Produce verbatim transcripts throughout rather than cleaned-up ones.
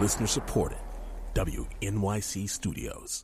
Listener supported. W N Y C Studios.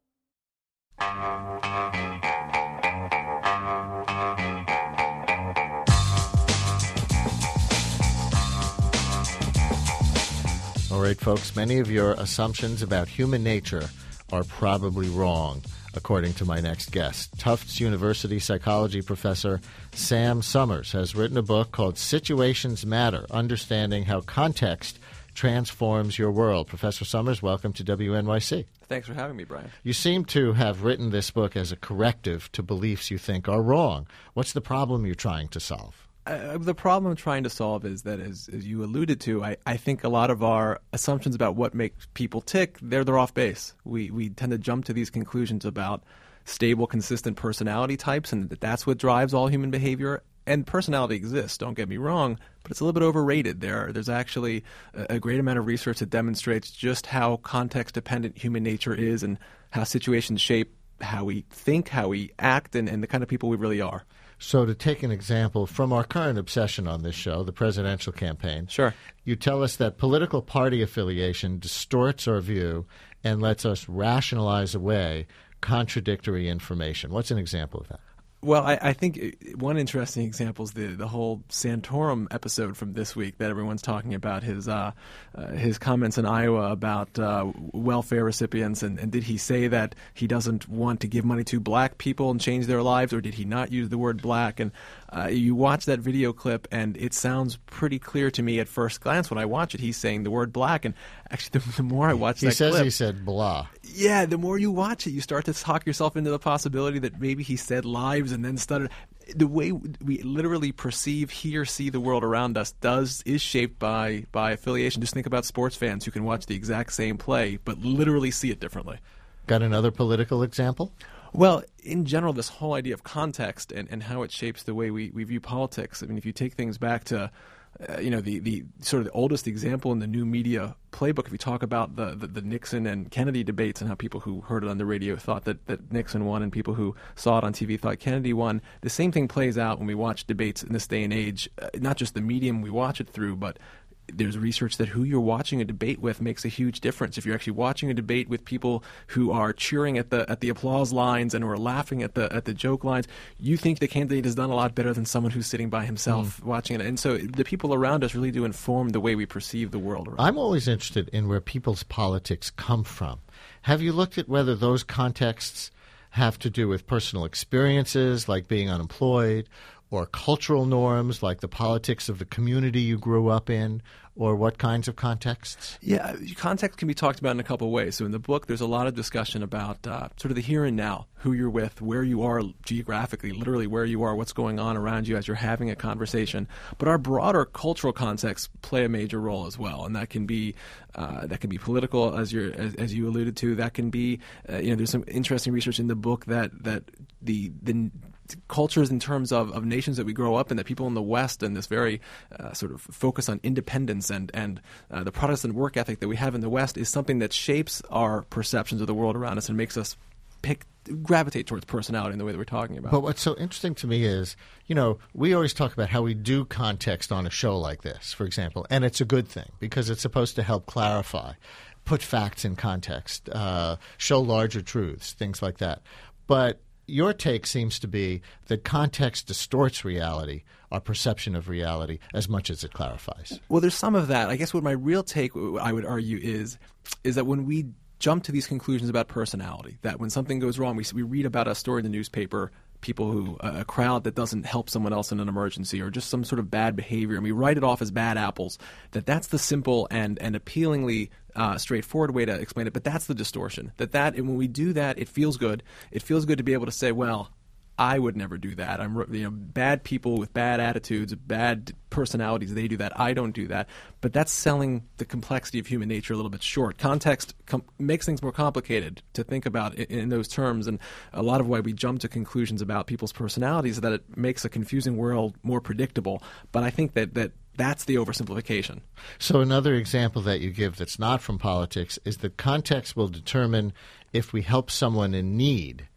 All right, folks, many of your assumptions about human nature are probably wrong, according to my next guest. Tufts University psychology professor Sam Summers has written a book called Situations Matter, Understanding How Context Transforms Your World. Professor Summers, welcome to W N Y C. Thanks for having me, Brian. You seem to have written this book as a corrective to beliefs you think are wrong. What's the problem you're trying to solve? Uh, the problem I'm trying to solve is that, as, as you alluded to, I, I think a lot of our assumptions about what makes people tick, they're, they're off base. We, we tend to jump to these conclusions about stable, consistent personality types, and that that's what drives all human behavior. And personality exists, don't get me wrong, but it's a little bit overrated. There, There's actually a, a great amount of research that demonstrates just how context-dependent human nature is and how situations shape how we think, how we act, and, and the kind of people we really are. So to take an example from our current obsession on this show, the presidential campaign, sure, you tell us that political party affiliation distorts our view and lets us rationalize away contradictory information. What's an example of that? Well, I, I think one interesting example is the, the whole Santorum episode from this week that everyone's talking about, his uh, uh, his comments in Iowa about uh, welfare recipients, and, and did he say that he doesn't want to give money to black people and change their lives, or did he not use the word black? And uh, you watch that video clip, and it sounds pretty clear to me at first glance when I watch it. He's saying the word black, and actually the, the more I watch he that says clip, he said blah. Yeah, the more you watch it, you start to talk yourself into the possibility that maybe he said lives and then stuttered. The way we literally perceive, hear, see the world around us does is shaped by by affiliation. Just think about sports fans who can watch the exact same play but literally see it differently. Got another political example? Well, in general, this whole idea of context and, and how it shapes the way we, we view politics. I mean, if you take things back to Uh, you know, the, the sort of the oldest example in the new media playbook, if you talk about the, the, the Nixon and Kennedy debates and how people who heard it on the radio thought that, that Nixon won and people who saw it on T V thought Kennedy won, the same thing plays out when we watch debates in this day and age, uh, not just the medium we watch it through, but there's research that who you're watching a debate with makes a huge difference. If you're actually watching a debate with people who are cheering at the at the applause lines and who are laughing at the at the joke lines, you think the candidate has done a lot better than someone who's sitting by himself mm. watching it. And so the people around us really do inform the way we perceive the world around us. I'm always interested in where people's politics come from. Have you looked at whether those contexts have to do with personal experiences, like being unemployed, or cultural norms like the politics of the community you grew up in, or what kinds of contexts? Yeah, context can be talked about in a couple of ways. So in the book, there's a lot of discussion about uh, sort of the here and now, who you're with, where you are geographically, literally where you are, what's going on around you as you're having a conversation. But our broader cultural contexts play a major role as well, and that can be uh, that can be political, as you as, as you alluded to. That can be, uh, you know, there's some interesting research in the book that that the the cultures in terms of, of nations that we grow up in, that people in the West and this very uh, sort of focus on independence and, and uh, the Protestant work ethic that we have in the West is something that shapes our perceptions of the world around us and makes us pick gravitate towards personality in the way that we're talking about. But what's so interesting to me is, you know, we always talk about how we do context on a show like this, for example, and it's a good thing because it's supposed to help clarify, put facts in context, uh, show larger truths, things like that. But your take seems to be that context distorts reality, our perception of reality, as much as it clarifies. Well, there's some of that. I guess what my real take, I would argue, is is that when we jump to these conclusions about personality, that when something goes wrong, we, we read about a story in the newspaper, people who, uh, a crowd that doesn't help someone else in an emergency or just some sort of bad behavior, and we write it off as bad apples, that that's the simple and, and appealingly uh, straightforward way to explain it. But that's the distortion. That that, and when we do that, it feels good. It feels good to be able to say, well, I would never do that. I'm, you know, bad people with bad attitudes, bad personalities, they do that. I don't do that. But that's selling the complexity of human nature a little bit short. Context com- makes things more complicated to think about in, in those terms, and a lot of why we jump to conclusions about people's personalities is that it makes a confusing world more predictable. But I think that that that's the oversimplification. So another example that you give that's not from politics is that context will determine if we help someone in need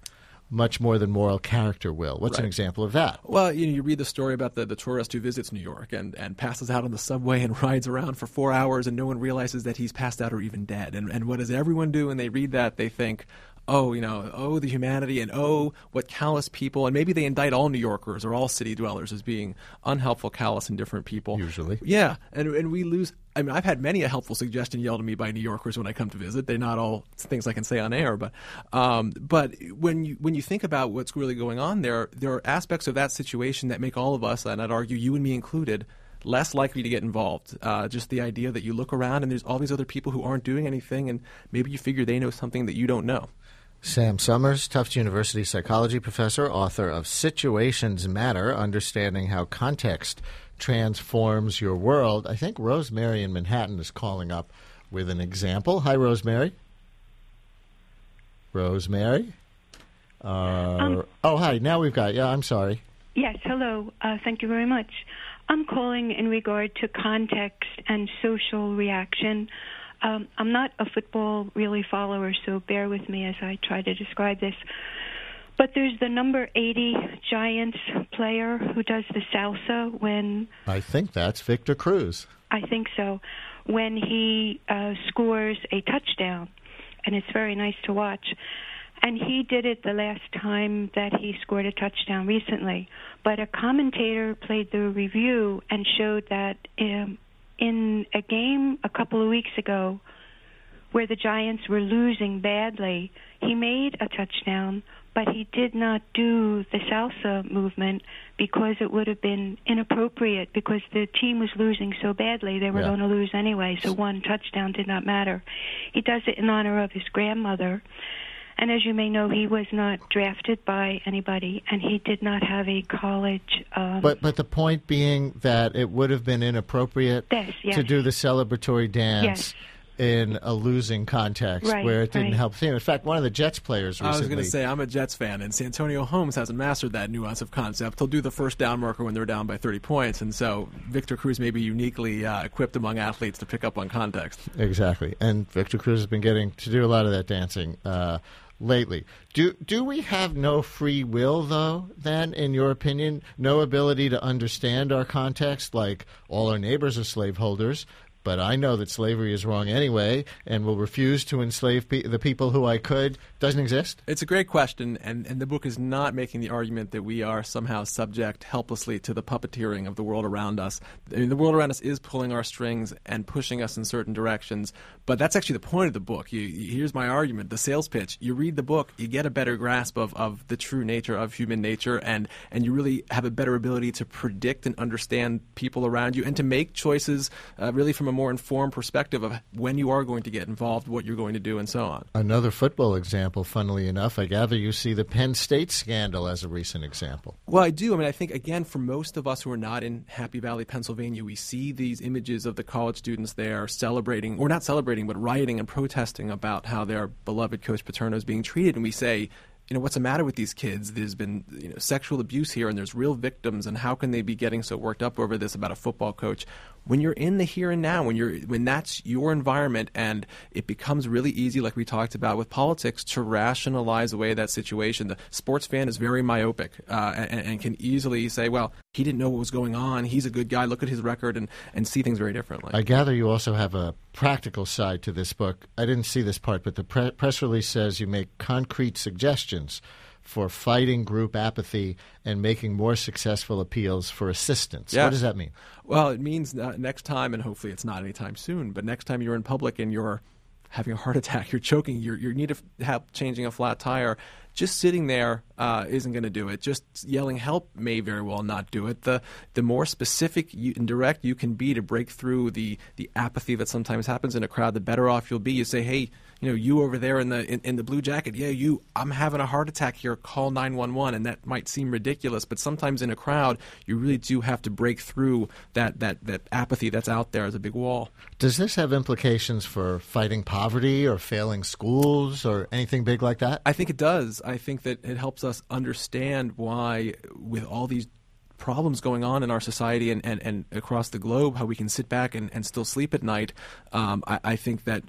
much more than moral character will. What's Right. an example of that? Well, you know, you read the story about the, the tourist who visits New York and, and passes out on the subway and rides around for four hours and no one realizes that he's passed out or even dead. And, and what does everyone do when they read that? They think, oh, you know, oh, the humanity, and oh, what callous people. And maybe they indict all New Yorkers or all city dwellers as being unhelpful, callous, indifferent people. Usually. Yeah. And, and we lose. I mean, I've had many a helpful suggestion yelled at me by New Yorkers when I come to visit. They're not all things I can say on air, but um, but when you when you think about what's really going on there, there are aspects of that situation that make all of us, and I'd argue you and me included, less likely to get involved. Uh, just the idea that you look around and there's all these other people who aren't doing anything, and maybe you figure they know something that you don't know. Sam Summers, Tufts University psychology professor, author of Situations Matter, Understanding How Context Transforms Your World. I think Rosemary in Manhattan is calling up with an example. Hi, Rosemary. Rosemary? Uh, Um, oh, hi. Now we've got, yeah, I'm sorry. Yes, hello. Uh, thank you very much. I'm calling in regard to context and social reaction. Um, I'm not a football really follower, so bear with me as I try to describe this. But there's the number eighty Giants player who does the salsa when... I think that's Victor Cruz. I think so. When he uh, scores a touchdown, and it's very nice to watch. And he did it the last time that he scored a touchdown recently. But a commentator played the review and showed that um, in a game a couple of weeks ago where the Giants were losing badly, he made a touchdown, but he did not do the salsa movement because it would have been inappropriate because the team was losing so badly they were Yeah. going to lose anyway, so one touchdown did not matter. He does it in honor of his grandmother. And as you may know, he was not drafted by anybody, and he did not have a college. Um, But but the point being that it would have been inappropriate Yes, yes. to do the celebratory dance Yes. in a losing context Right, where it didn't right. help the team. In fact, one of the Jets players I was recently... going to say, I'm a Jets fan, and Santonio Holmes hasn't mastered that nuance of concept. He'll do the first down marker when they're down by thirty points, and so Victor Cruz may be uniquely uh, equipped among athletes to pick up on context. Exactly. And Victor Cruz has been getting to do a lot of that dancing uh, lately. Do do we have no free will, though, then, in your opinion? No ability to understand our context, like all our neighbors are slaveholders, but I know that slavery is wrong anyway and will refuse to enslave pe- the people who I could, doesn't exist? It's a great question, and, and the book is not making the argument that we are somehow subject helplessly to the puppeteering of the world around us. I mean, the world around us is pulling our strings and pushing us in certain directions, but that's actually the point of the book. You, you, here's my argument, the sales pitch. You read the book, you get a better grasp of, of the true nature of human nature, and, and you really have a better ability to predict and understand people around you and to make choices uh, really from a more informed perspective of when you are going to get involved, what you're going to do, and so on. Another football example, funnily enough, I gather you see the Penn State scandal as a recent example. Well, I do. I mean, I think, again, for most of us who are not in Happy Valley, Pennsylvania, we see these images of the college students there celebrating, or not celebrating, but rioting and protesting about how their beloved Coach Paterno is being treated, and we say, you know, what's the matter with these kids? There's been, you know, sexual abuse here, and there's real victims, and how can they be getting so worked up over this about a football coach? When you're in the here and now, when you're when that's your environment, and it becomes really easy, like we talked about with politics, to rationalize away that situation. The sports fan is very myopic uh, and, and can easily say, well, he didn't know what was going on. He's a good guy. Look at his record, and, and see things very differently. I gather you also have a practical side to this book. I didn't see this part, but the pre- press release says you make concrete suggestions for fighting group apathy and making more successful appeals for assistance. Yeah. What does that mean? Well, it means uh, next time, and hopefully it's not anytime soon, but next time you're in public and you're having a heart attack, you're choking, you're, you need help changing a flat tire, just sitting there uh, isn't going to do it. Just yelling help may very well not do it. The the more specific you, and direct you can be to break through the, the apathy that sometimes happens in a crowd, the better off you'll be. You say, hey, you know, you over there in the in, in the blue jacket, yeah, you, I'm having a heart attack here, call nine one one. And that might seem ridiculous, but sometimes in a crowd, you really do have to break through that, that, that apathy that's out there as a big wall. Does this have implications for fighting poverty or failing schools or anything big like that? I think it does. I think that it helps us understand why, with all these problems going on in our society and, and, and across the globe, how we can sit back and, and still sleep at night. Um, I, I think that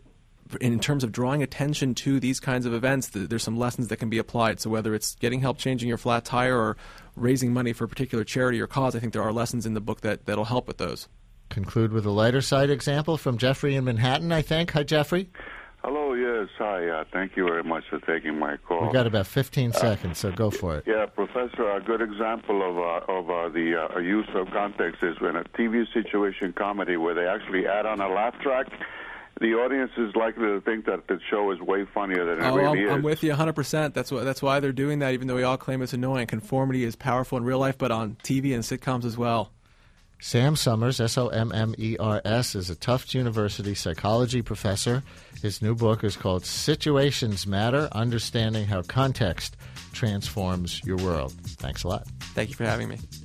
in terms of drawing attention to these kinds of events, there's some lessons that can be applied. So whether it's getting help changing your flat tire or raising money for a particular charity or cause, I think there are lessons in the book that, that'll help with those. Conclude with a lighter side example from Jeffrey in Manhattan, I think. Hi, Jeffrey. Hello, yes, hi. Uh, thank you very much for taking my call. We've got about fifteen seconds, so go for it. Yeah, Professor, a good example of uh, of uh, the uh, use of context is when a T V situation comedy where they actually add on a laugh track. The audience is likely to think that the show is way funnier than it oh, really I'm, is. I'm with you one hundred percent. That's why, that's why they're doing that, even though we all claim it's annoying. Conformity is powerful in real life, but on T V and sitcoms as well. Sam Summers, S O M M E R S, is a Tufts University psychology professor. His new book is called Situations Matter, Understanding How Context Transforms Your World. Thanks a lot. Thank you for having me.